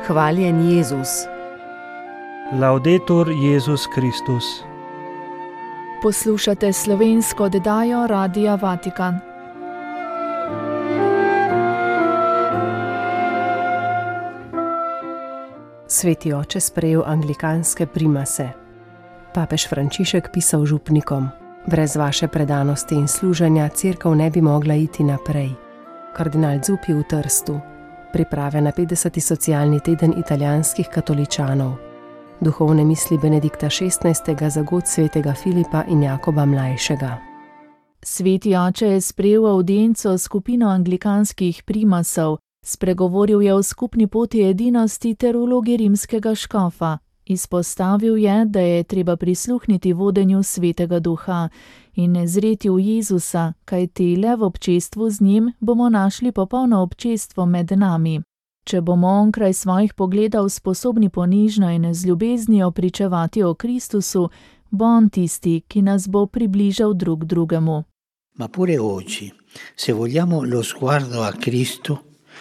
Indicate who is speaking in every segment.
Speaker 1: Hvaljen Jezus.
Speaker 2: Laudetur Jezus Kristus.
Speaker 3: Poslušate slovensko oddajo Radia Vatikan.
Speaker 1: Sveti oče sprejel anglikanske primase. Papež Frančišek pisal župnikom: brez vaše predanosti in služenja cerkev ne bi mogla iti naprej. Kardinal Zuppi v Trstu. Priprave na 50. socialni teden italijanskih katoličanov. Duhovne misli Benedikta XVI. Za god svetega Filipa in Jakoba Mlajšega.
Speaker 3: Sveti oče je sprejel avdienco skupino anglikanskih primasov, spregovoril je o skupni poti edinosti ter vlogi rimskega škofa. Izpostavil je, da je treba prisluhniti vodenju Svetega Duha in ne zreti v Jezusa, kajti le v občestvu z njim bomo našli popolno občestvo med nami. Če bomo onkraj svojih pogledov sposobni ponižno in z ljubeznijo pričevati o Kristusu, bo on tisti, ki nas bo približal drug drugemu.
Speaker 4: Ma pure oggi, se vogliamo lo sguardo a Cristo,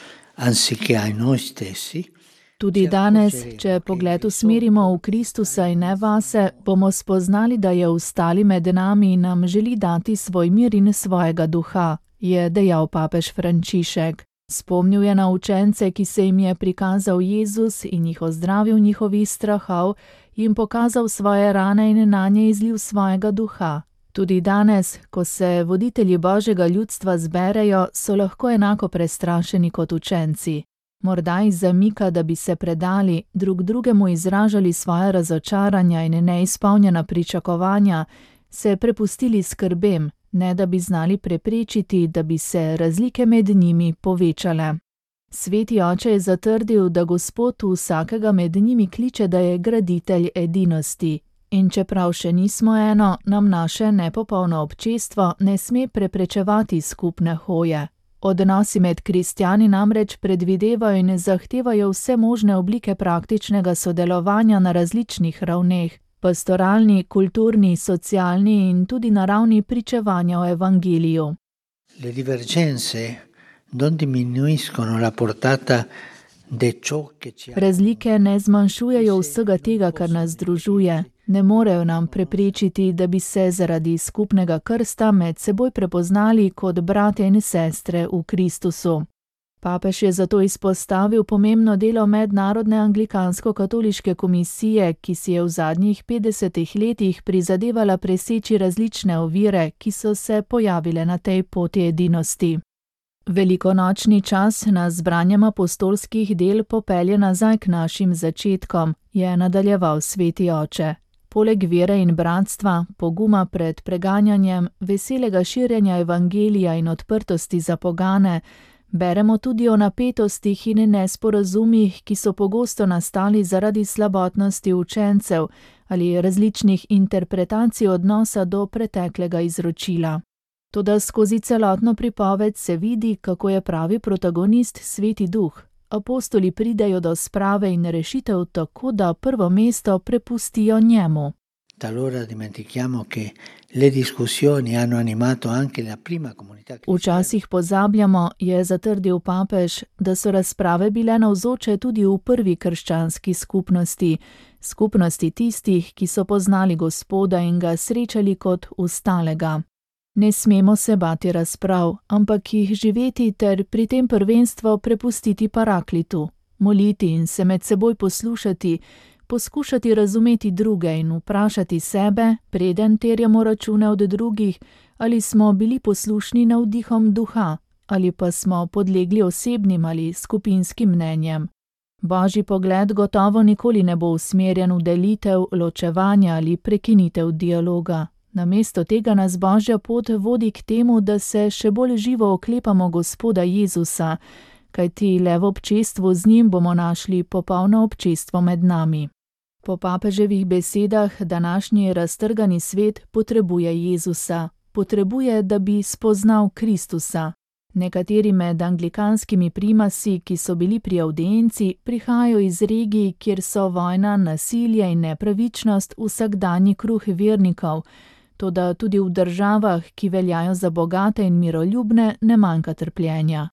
Speaker 4: anziché a noi stessi,
Speaker 3: tudi danes, če pogled usmerimo v Kristusa in ne vase, bomo spoznali, da je vstali med nami in nam želi dati svoj mir in svojega duha, je dejal papež Frančišek. Spomnil je na učence, ki se jim je prikazal Jezus in jih ozdravil njihovih strahov, jim pokazal svoje rane in nanje izlil svojega duha. Tudi danes, ko se voditelji Božjega ljudstva zberejo, so lahko enako prestrašeni kot učenci. Morda iz zamika, da bi se predali, drug drugemu izražali svoje razočaranja in neizpolnjena pričakovanja, se prepustili skrbem, ne da bi znali preprečiti, da bi se razlike med njimi povečale. Sveti oče je zatrdil, da Gospod vsakega med njimi kliče, da je graditelj edinosti. In čeprav še nismo eno, nam naše nepopolno občestvo ne sme preprečevati skupne hoje. Odnosi med kristjani namreč predvidevajo in zahtevajo vse možne oblike praktičnega sodelovanja na različnih ravneh, pastoralni, kulturni, socialni in tudi na ravni pričevanja o evangeliju.
Speaker 4: Le divergenze non diminuiscono la portata de ciò che ci
Speaker 3: Razlike ne zmanjšujejo vsega tega, kar nas združuje. Ne morejo nam preprečiti, da bi se zaradi skupnega krsta med seboj prepoznali kot bratje in sestre v Kristusu. Papež je zato izpostavil pomembno delo Mednarodne anglikansko-katoliške komisije, ki si je v zadnjih 50 letih prizadevala preseči različne ovire, ki so se pojavile na tej poti edinosti. Velikonočni čas nas z branjem apostolskih del popelje nazaj k našim začetkom, je nadaljeval sveti oče. Poleg vere in bratstva, poguma pred preganjanjem, veselega širjenja evangelija in odprtosti za pogane, beremo tudi o napetostih in nesporazumih, ki so pogosto nastali zaradi slabotnosti učencev ali različnih interpretacij odnosa do preteklega izročila. Toda skozi celotno pripoved se vidi, kako je pravi protagonist Sveti Duh. Apostoli pridejo do sprave in rešitev tako, da prvo mesto prepustijo njemu.
Speaker 4: Talora dimentichiamo che le discussioni hanno animato anche la prima comunità cristiana.
Speaker 3: Včasih pozabljamo, je zatrdil papež, da so razprave bile navzoče tudi v prvi krščanski skupnosti, skupnosti tistih, ki so poznali Gospoda in ga srečali kot vstalega. Ne smemo se bati razprav, ampak jih živeti ter pri tem prvenstvo prepustiti paraklitu, moliti in se med seboj poslušati, poskušati razumeti druge in vprašati sebe, preden terjamo račune od drugih, ali smo bili poslušni navdihom duha, ali pa smo podlegli osebnim ali skupinskim mnenjem. Božji pogled gotovo nikoli ne bo usmerjen v delitev, ločevanje ali prekinitev dialoga. Namesto tega nas Božja pot vodi k temu, da se še bolj živo oklepamo Gospoda Jezusa, kajti le v občestvu z njim bomo našli popolno občestvo med nami. Po papeževih besedah današnji raztrgani svet potrebuje Jezusa, potrebuje, da bi spoznal Kristusa. Nekateri med anglikanskimi primasi, ki so bili pri avdienci, prihajajo iz regij, kjer so vojna, nasilje in nepravičnost vsakdanji kruh vernikov, toda tudi v državah, ki veljajo za bogate in miroljubne, ne manjka trpljenja.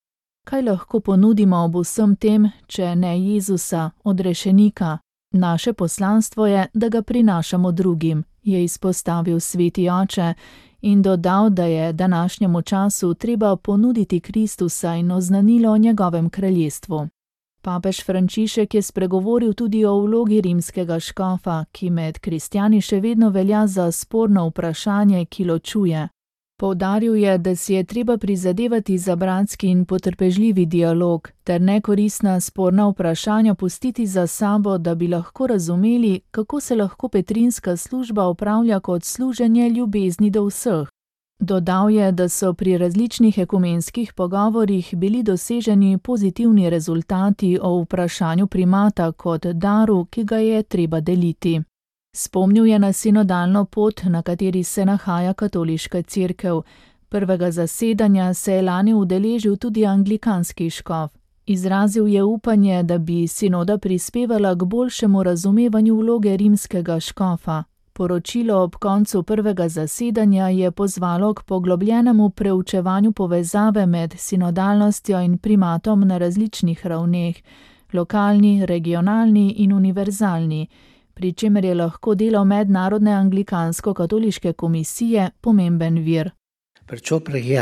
Speaker 3: Kaj lahko ponudimo ob vsem tem, če ne Jezusa, odrešenika? Naše poslanstvo je, da ga prinašamo drugim, je izpostavil sveti oče in dodal, da je današnjemu času treba ponuditi Kristusa in oznanilo o njegovem kraljestvu. Papež Frančišek je spregovoril tudi o vlogi rimskega škofa, ki med kristjani še vedno velja za sporno vprašanje, ki ločuje. Poudaril je, da si je treba prizadevati za bratski in potrpežljivi dialog, ter nekoristna sporna vprašanja pustiti za sabo, da bi lahko razumeli, kako se lahko petrinska služba opravlja kot služenje ljubezni do vseh. Dodal je, da so pri različnih ekumenskih pogovorih bili doseženi pozitivni rezultati o vprašanju primata kot daru, ki ga je treba deliti. Spomnil je na sinodalno pot, na kateri se nahaja katoliška cerkev. Prvega zasedanja se je lani udeležil tudi anglikanski škof. Izrazil je upanje, da bi sinoda prispevala k boljšemu razumevanju vloge rimskega škofa. Poročilo ob koncu prvega zasedanja je pozvalo k poglobljenemu preučevanju povezave med sinodalnostjo in primatom na različnih ravneh, lokalni, regionalni in univerzalni, pri čemer je lahko delo Mednarodne anglikansko-katoliške komisije pomemben vir.
Speaker 4: Perciò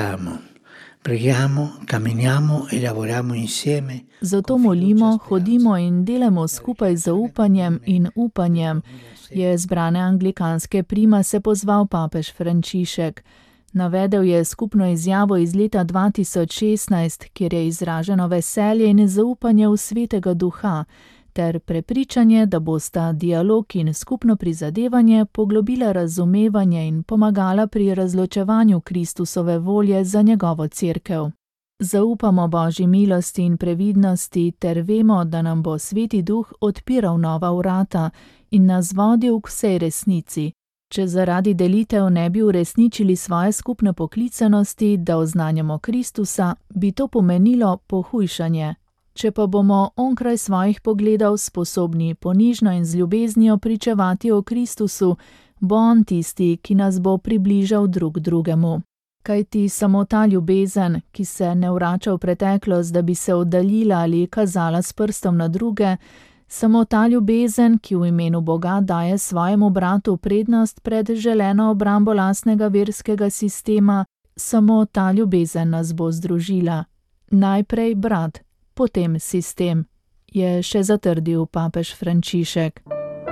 Speaker 4: preghiamo, camminiamo e lavoriamo insieme.
Speaker 3: Zato molimo, hodimo in delamo skupaj z upanjem in upanjem, je zbrane anglikanske primase pozval papež Frančišek. Navedel je skupno izjavo iz leta 2016, kjer je izraženo veselje in zaupanje v Svetega Duha, ter prepričanje, da bosta dialog in skupno prizadevanje poglobila razumevanje in pomagala pri razločevanju Kristusove volje za njegovo cerkev. Zaupamo Božji milosti in previdnosti ter vemo, da nam bo Sveti Duh odpiral nova vrata in nas vodil k vsej resnici. Če zaradi delitev ne bi uresničili svoje skupne poklicanosti, da oznanjamo Kristusa, bi to pomenilo pohujšanje. Če pa bomo onkraj svojih pogledov sposobni ponižno in z ljubeznijo pričevati o Kristusu, bo on tisti, ki nas bo približal drug drugemu. Kajti samo ta ljubezen, ki se ne vrača v preteklost, da bi se oddaljila ali kazala s prstom na druge, samo ta ljubezen, ki v imenu Boga daje svojemu bratu prednost pred želeno obrambo lastnega verskega sistema, samo ta ljubezen nas bo združila. Najprej brat, potem sistem, je še zatrdil papež Frančišek.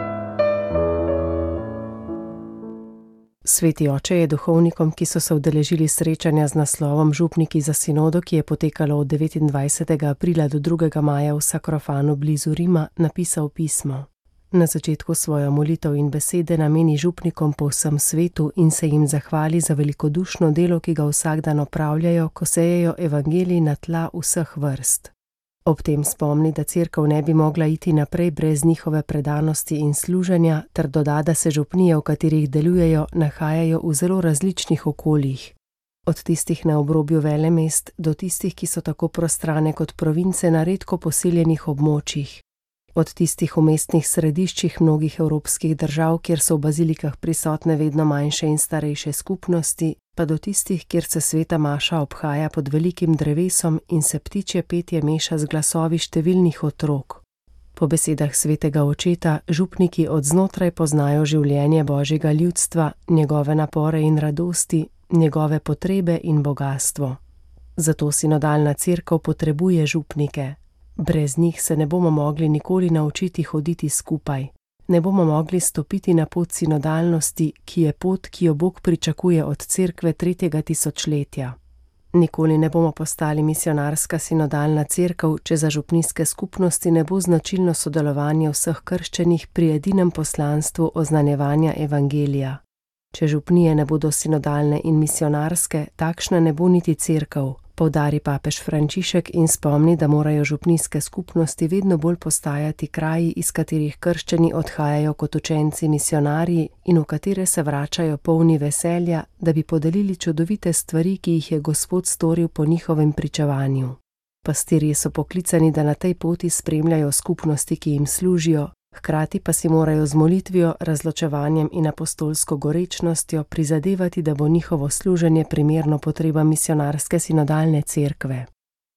Speaker 1: Sveti oče je duhovnikom, ki so se udeležili srečanja z naslovom Župniki za sinodo, ki je potekalo od 29. aprila do 2. maja v Sakrofanu blizu Rima, napisal pismo. Na začetku svojo molitev in besede nameni župnikom po vsem svetu in se jim zahvali za velikodušno delo, ki ga vsak dan opravljajo, ko sejejo evangelij na tla vseh vrst. Ob tem spomni, da cerkev ne bi mogla iti naprej brez njihove predanosti in služenja, ter doda, da se župnije, v katerih delujejo, nahajajo v zelo različnih okoljih. Od tistih na obrobju velemest do tistih, ki so tako prostrane kot province na redko poseljenih območjih. Od tistih v mestnih središčih mnogih evropskih držav, kjer so v bazilikah prisotne vedno manjše in starejše skupnosti, pa do tistih, kjer se sveta maša obhaja pod velikim drevesom in se ptičje petje meša z glasovi številnih otrok. Po besedah svetega očeta, župniki od znotraj poznajo življenje Božjega ljudstva, njegove napore in radosti, njegove potrebe in bogastvo. Zato sinodalna cerkev potrebuje župnike. Brez njih se ne bomo mogli nikoli naučiti hoditi skupaj. Ne bomo mogli stopiti na pot sinodalnosti, ki je pot, ki jo Bog pričakuje od cerkve 3. tisočletja. Nikoli ne bomo postali misionarska sinodalna cerkev, če za župnijske skupnosti ne bo značilno sodelovanje vseh krščenih pri edinem poslanstvu oznanjevanja evangelija. Če župnije ne bodo sinodalne in misionarske, takšna ne bo niti cerkev, poudari papež Frančišek in spomni, da morajo župnijske skupnosti vedno bolj postajati kraji, iz katerih krščani odhajajo kot učenci misionarji in v katere se vračajo polni veselja, da bi podelili čudovite stvari, ki jih je Gospod storil po njihovem pričevanju. Pastirji so poklicani, da na tej poti spremljajo skupnosti, ki jim služijo, hkrati pa si morajo z molitvijo, razločevanjem in apostolsko gorečnostjo prizadevati, da bo njihovo služenje primerno potrebam misionarske sinodalne cerkve.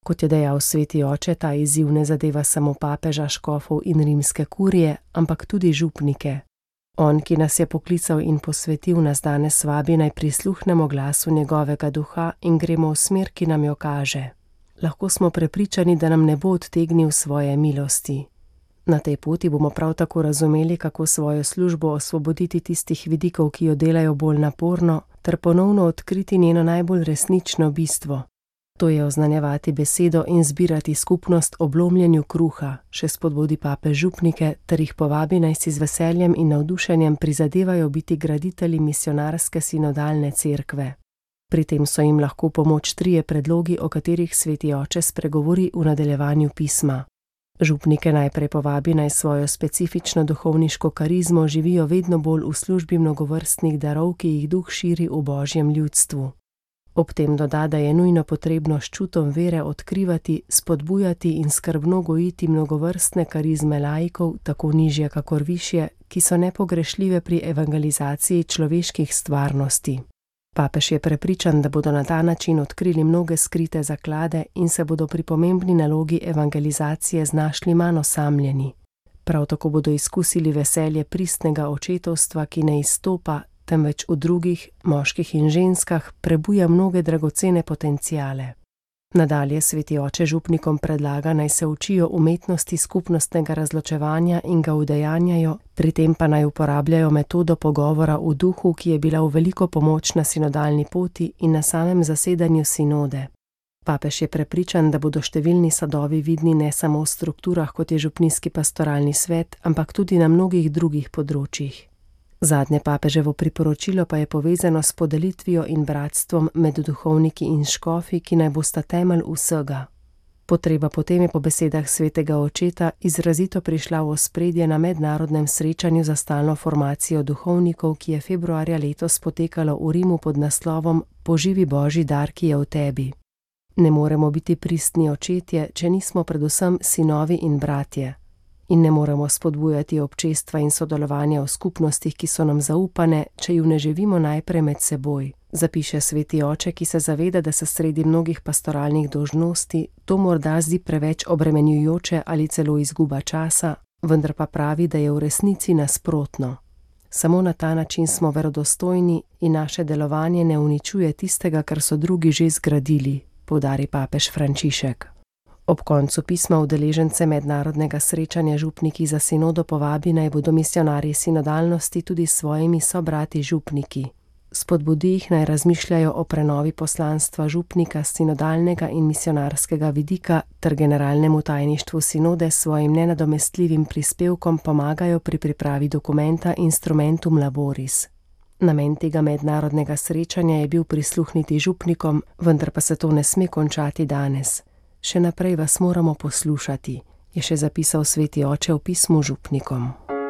Speaker 1: Kot je dejal sveti oče, ta izziv ne zadeva samo papeža, škofov in rimske kurije, ampak tudi župnike. On, ki nas je poklical in posvetil, nas danes vabi, naj prisluhnemo glasu njegovega duha in gremo v smer, ki nam jo kaže. Lahko smo prepričani, da nam ne bo odtegnil svoje milosti. Na tej poti bomo prav tako razumeli, kako svojo službo osvoboditi tistih vidikov, ki jo delajo bolj naporno, ter ponovno odkriti njeno najbolj resnično bistvo. To je oznanjevati besedo in zbirati skupnost ob lomljenju kruha, še spodbudi papež župnike, ter jih povabi, naj si z veseljem in navdušenjem prizadevajo biti graditelji misionarske sinodalne cerkve. Pri tem so jim lahko pomoč 3 predlogi, o katerih sveti oče spregovori v nadaljevanju pisma. Župnike najprej povabi, naj svojo specifično duhovniško karizmo živijo vedno bolj v službi mnogovrstnih darov, ki jih duh širi v Božjem ljudstvu. Ob tem doda, da je nujno potrebno s čutom vere odkrivati, spodbujati in skrbno gojiti mnogovrstne karizme laikov, tako nižje kakor višje, ki so nepogrešljive pri evangelizaciji človeških stvarnosti. Papež je prepričan, da bodo na ta način odkrili mnoge skrite zaklade in se bodo pri pomembni nalogi evangelizacije znašli manj osamljeni. Prav tako bodo izkusili veselje pristnega očetovstva, ki ne izstopa, temveč v drugih, moških in ženskah, prebuja mnoge dragocene potenciale. Nadalje sveti oče župnikom predlaga, naj se učijo umetnosti skupnostnega razločevanja in ga udejanjajo, pri tem pa naj uporabljajo metodo pogovora v duhu, ki je bila v veliko pomoč na sinodalni poti in na samem zasedanju sinode. Papež je prepričan, da bodo številni sadovi vidni ne samo v strukturah, kot je župnijski pastoralni svet, ampak tudi na mnogih drugih področjih. Zadnje papeževo priporočilo pa je povezano s podelitvijo in bratstvom med duhovniki in škofi, ki naj bosta temelj vsega. Potreba potem je po besedah svetega očeta izrazito prišla v ospredje na mednarodnem srečanju za stalno formacijo duhovnikov, ki je februarja letos potekalo v Rimu pod naslovom Poživi Božji dar, ki je v tebi. Ne moremo biti pristni očetje, če nismo predvsem sinovi in bratje. In ne moremo spodbujati občestva in sodelovanja v skupnostih, ki so nam zaupane, če ju ne živimo najprej med seboj, zapiše sveti oče, ki se zaveda, da se sredi mnogih pastoralnih dolžnosti to morda zdi preveč obremenjujoče ali celo izguba časa, vendar pa pravi, da je v resnici nasprotno. Samo na ta način smo verodostojni in naše delovanje ne uničuje tistega, kar so drugi že zgradili, poudari papež Frančišek. Ob koncu pisma udeležence mednarodnega srečanja župniki za sinodo povabi, naj bodo misionarji sinodalnosti tudi s svojimi sobrati župniki. Spodbudi jih, naj razmišljajo o prenovi poslanstva župnika s sinodalnega in misionarskega vidika ter generalnemu tajništvu sinode s svojim nenadomestljivim prispevkom pomagajo pri pripravi dokumenta Instrumentum Laboris. Namen tega mednarodnega srečanja je bil prisluhniti župnikom, vendar pa se to ne sme končati danes. Še naprej vas moramo poslušati, je še zapisal sveti oče v pismu župnikom.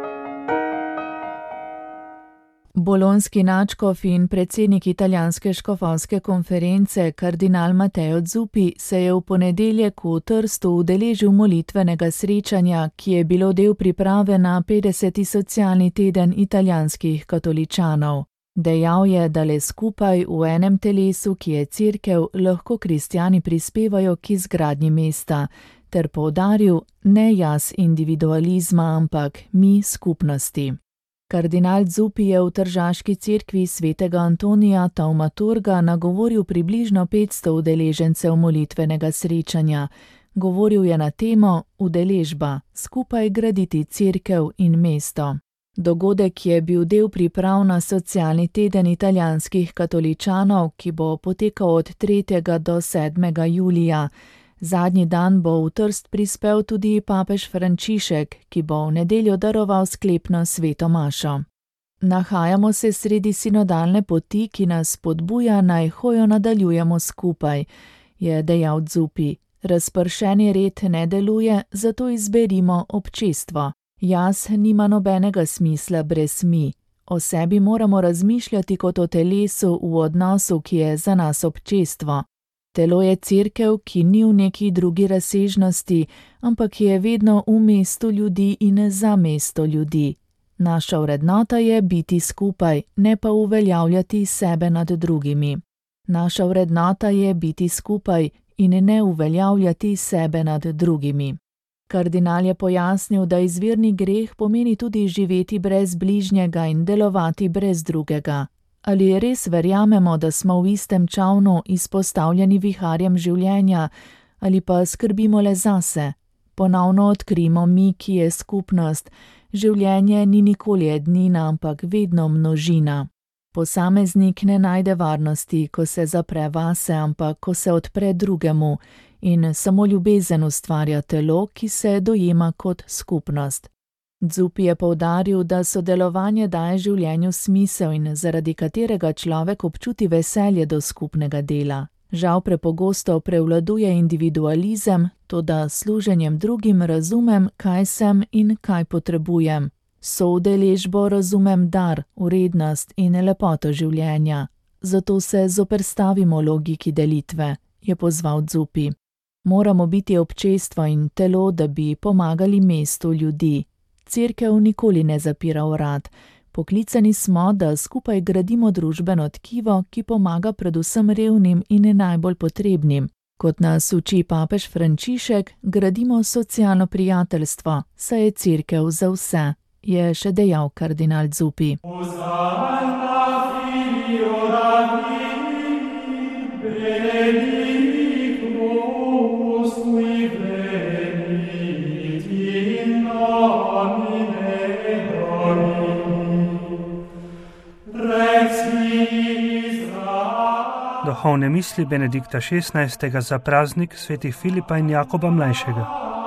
Speaker 3: Bolonski nadškof in predsednik italijanske škofovske konference kardinal Matteo Zuppi se je v ponedeljek v Trstu udeležil molitvenega srečanja, ki je bilo del priprave na 50. socialni teden italijanskih katoličanov. Dejal je, da le skupaj v enem telesu, ki je cerkev, lahko kristjani prispevajo k izgradnji mesta, ter poudaril, ne jaz individualizma, ampak mi skupnosti. Kardinal Zuppi je v tržaški cerkvi svetega Antonija Taumaturga nagovoril približno 500 udeležencev molitvenega srečanja. Govoril je na temo udeležba, skupaj graditi cerkev in mesto. Dogodek je bil del priprav na socialni teden italijanskih katoličanov, ki bo potekal od 3. do 7. julija. Zadnji dan bo v Trst prispel tudi papež Frančišek, ki bo v nedeljo daroval sklepno sveto mašo. Nahajamo se sredi sinodalne poti, ki nas spodbuja, naj hojo nadaljujemo skupaj, je dejal Zuppi. Razpršeni red ne deluje, zato izberimo občestvo. Jaz nima nobenega smisla brez mi. O sebi moramo razmišljati kot o telesu v odnosu, ki je za nas občestvo. Telo je cerkev, ki ni v neki drugi razsežnosti, ampak je vedno v mestu ljudi in za mesto ljudi. Naša vrednota je biti skupaj, ne pa uveljavljati sebe nad drugimi. Naša vrednota je biti skupaj in ne uveljavljati sebe nad drugimi. Kardinal je pojasnil, da izvirni greh pomeni tudi živeti brez bližnjega in delovati brez drugega. Ali res verjamemo, da smo v istem čavnu izpostavljeni viharjem življenja, ali pa skrbimo le zase? Ponovno odkrimo mi, ki je skupnost. Življenje ni nikoli ednina, ampak vedno množina. Posameznik ne najde varnosti, ko se zapre vase, ampak ko se odpre drugemu, in samo ljubezen ustvarja telo, ki se dojema kot skupnost. Zupi je poudaril, da sodelovanje daje življenju smisel in zaradi katerega človek občuti veselje do skupnega dela. Žal prepogosto prevladuje individualizem, toda služenjem drugim razumem, kaj sem in kaj potrebujem. Soudeležbo razumem dar, vrednost in lepoto življenja. Zato se zoperstavimo logiki delitve, je pozval Zupi. Moramo biti občestvo in telo, da bi pomagali mestu ljudi. Cerkev nikoli ne zapira vrat. Poklicani smo, da skupaj gradimo družbeno tkivo, ki pomaga predvsem revnim in najbolj potrebnim. Kot nas uči papež Frančišek, gradimo socialno prijateljstvo, saj je cerkev za vse, je še dejal kardinal Zupi.
Speaker 2: Duhovne misli Benedikta XVI. Za praznik svetih Filipa in Jakoba Mlajšega.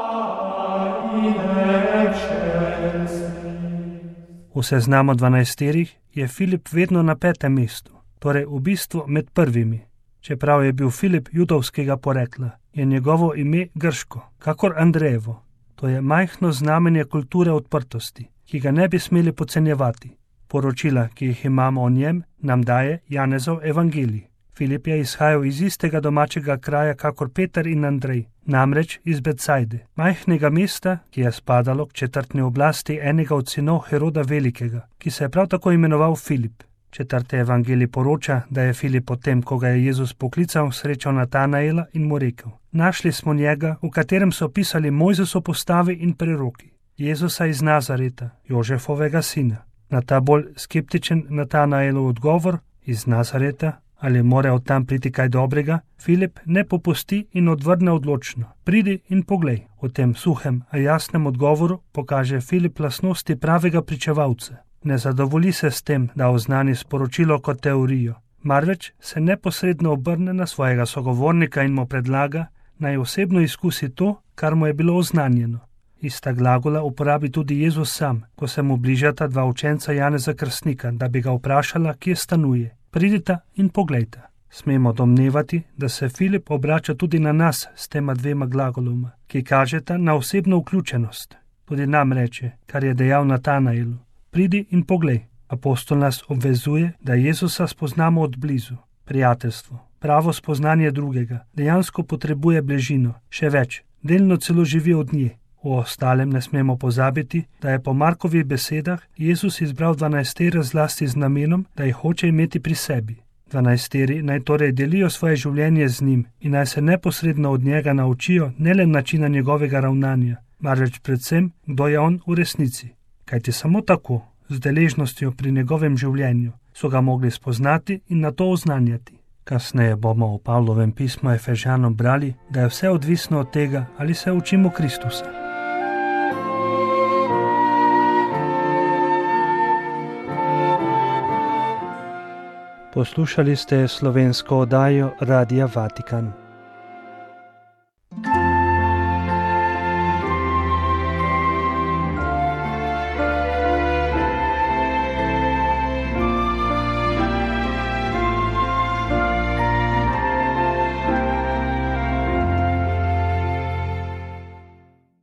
Speaker 2: V seznamu 12 je Filip vedno na 5. mestu, torej v bistvu med prvimi. Čeprav je bil Filip judovskega porekla, je njegovo ime grško, kakor Andrejevo. To je majhno znamenje kulture odprtosti, ki ga ne bi smeli podcenjevati. Poročila, ki jih imamo o njem, nam daje Janezov evangelij. Filip je izhajal iz istega domačega kraja kakor Peter in Andrej, namreč iz Betsajde, majhnega mesta, ki je spadalo k četrtni oblasti enega od sinov Heroda Velikega, ki se je prav tako imenoval Filip. 4. evangelij poroča, da je Filip potem, ko ga je Jezus poklical, srečal Natanaela in mu rekel: Našli smo njega, v katerem so pisali Mojzesov postavi in preroki, Jezusa iz Nazareta, Jožefovega sina. Na ta bolj skeptičen Natanaelov odgovor: iz Nazareta? Ali mora od tam priti kaj dobrega? Filip ne popusti in odvrne odločno: Pridi in poglej. V tem suhem, a jasnem odgovoru pokaže Filip lastnosti pravega pričevalca. Ne zadovolji se s tem, da oznani sporočilo kot teorijo, marveč se neposredno obrne na svojega sogovornika in mu predlaga, naj osebno izkusi to, kar mu je bilo oznanjeno. Ista glagola uporabi tudi Jezus sam, ko se mu bližata dva učenca Janeza Krstnika, da bi ga vprašala, kje stanuje. Pridita in poglejta. Smemo domnevati, da se Filip obrača tudi na nas s tema dvema glagoloma, ki kažeta na osebno vključenost. Tudi nam reče, kar je dejal Natanaelu: Pridi in poglej. Apostol nas obvezuje, da Jezusa spoznamo od blizu. Prijateljstvo, pravo spoznanje drugega, dejansko potrebuje bližino, še več, delno celo živi od nje. V ostalem ne smemo pozabiti, da je po Markovih besedah Jezus izbral 12 zlasti z namenom, da jih hoče imeti pri sebi. 12 naj torej delijo svoje življenje z njim in naj se neposredno od njega naučijo ne le načina njegovega ravnanja, marveč predvsem, kdo je on v resnici. Kajti samo tako, z deležnostjo pri njegovem življenju, so ga mogli spoznati in na to oznanjati. Kasneje bomo v Pavlovem pismu Efežanom brali, da je vse odvisno od tega, ali se učimo Kristusa. Poslušali ste slovensko oddajo Radia Vatikan.